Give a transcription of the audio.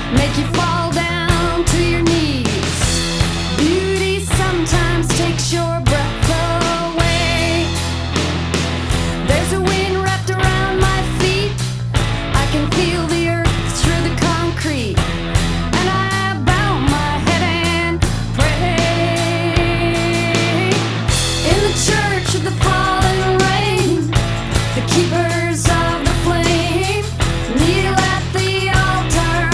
make you fall down to your knees. Beauty sometimes takes your breath away. There's a wind wrapped around my feet. I can feel the earth through the concrete.